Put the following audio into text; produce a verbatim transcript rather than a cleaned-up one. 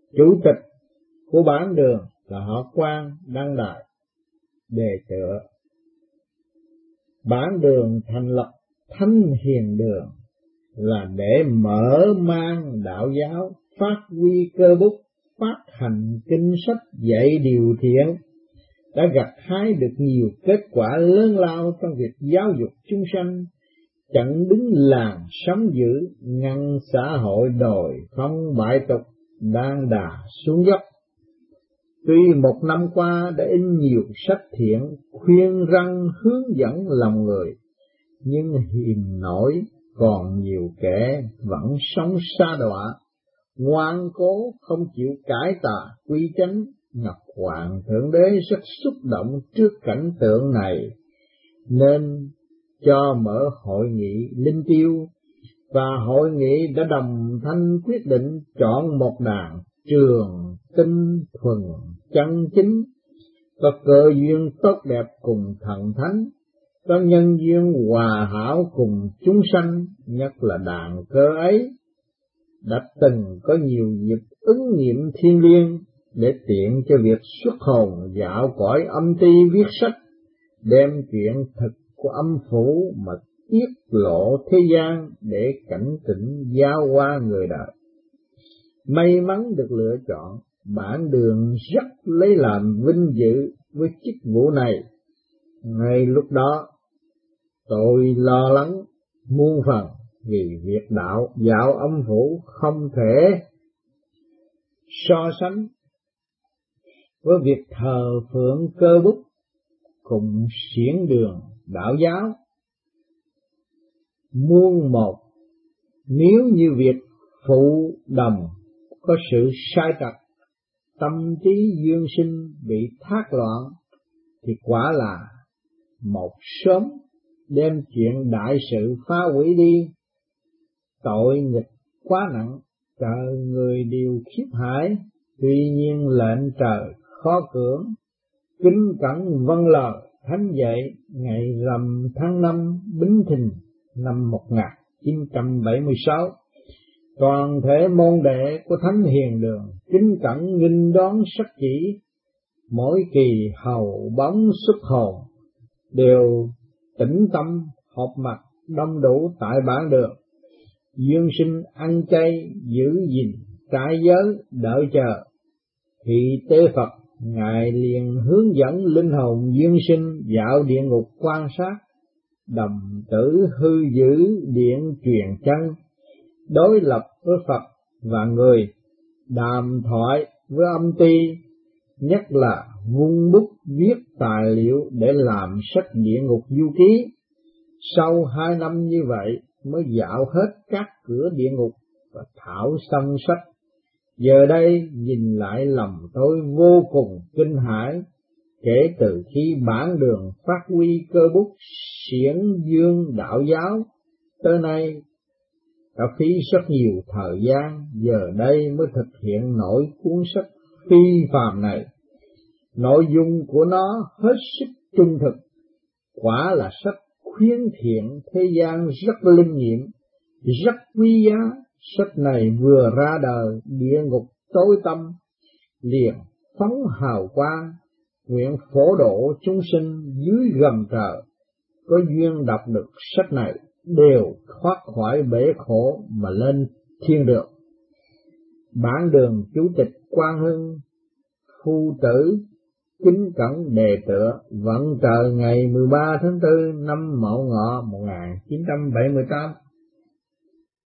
Chủ tịch của bản đường là họ Quan Đăng Đại. Đề tựa: bản đường thành lập Thánh Hiền Đường là để mở mang đạo giáo, phát huy cơ bút, phát hành kinh sách dạy điều thiện, đã gặt hái được nhiều kết quả lớn lao trong việc giáo dục chúng sanh, chặn đứng làn sóng dữ, ngăn xã hội đồi không bại tục đang đà xuống dốc. Tuy một năm qua đã in nhiều sách thiện khuyên răn hướng dẫn lòng người, nhưng hiềm nổi còn nhiều kẻ vẫn sống sa đọa, ngoan cố không chịu cải tà quy chánh. Ngọc Hoàng Thượng Đế rất xúc động trước cảnh tượng này, nên cho mở hội nghị linh tiêu, và hội nghị đã đồng thanh quyết định chọn một đàn trường tinh thuần chân chính, có cơ duyên tốt đẹp cùng thần thánh, có nhân duyên hòa hảo cùng chúng sanh. Nhất là đàn cơ ấy đã từng có nhiều dịp ứng nghiệm thiên liêng, để tiện cho việc xuất hồn dạo cõi âm ti viết sách, đem chuyện thực của âm phủ mà tiết lộ thế gian để cảnh tỉnh giáo hóa người đời. May mắn được lựa chọn, bản đường rất lấy làm vinh dự với chức vụ này. Ngay lúc đó tôi lo lắng muôn phần, vì việc đạo dạo âm phủ không thể so sánh với việc thờ phượng cơ bút cùng xiển đường đạo giáo muôn một. Nếu như việc phụ đồng có sự sai trật, tâm trí duyên sinh bị thác loạn, thì quả là một sớm đem chuyện đại sự phá hủy đi. Tội nghịch quá nặng, trời người đều khiếp hải, tuy nhiên lệnh trời khó cưỡng. Kính cẩn vâng lời thánh dạy, ngày rằm tháng năm Bính Thìn năm một nghìn chín trăm bảy mươi sáu. Toàn thể môn đệ của Thánh Hiền Đường kính cẩn nghinh đón sắc chỉ, mỗi kỳ hầu bóng xuất hồn đều tĩnh tâm họp mặt đông đủ tại bản đường. Dương sinh ăn chay giữ gìn trái giới đợi chờ. Thì tế Phật Ngài liền hướng dẫn linh hồn dương sinh dạo địa ngục quan sát, đồng tử hư giữ điện truyền chân, đối lập với Phật và người, đàm thoại với âm ti, nhất là vung bút viết tài liệu để làm sách địa ngục du ký. Sau hai năm như vậy mới dạo hết các cửa địa ngục và thảo xong sách. Giờ đây nhìn lại lòng tôi vô cùng kinh hãi, kể từ khi bản đường phát huy cơ bút xiển dương đạo giáo tới nay đã phí rất nhiều thời gian, giờ đây mới thực hiện nổi cuốn sách phi phàm này. Nội dung của nó hết sức trung thực, quả là sách khuyến thiện thế gian rất linh nghiệm, rất quý giá. Sách này vừa ra đời, địa ngục tối tăm liền phóng hào quang, nguyện phổ độ chúng sinh dưới gầm trời có duyên đọc được sách này đều thoát khỏi bể khổ mà lên thiên đường. Bản đường chủ tịch Quang Hưng phu tử kính cẩn đề tựa: vận trời ngày mười ba tháng tư năm Mậu Ngọ một nghìn chín trăm bảy mươi tám.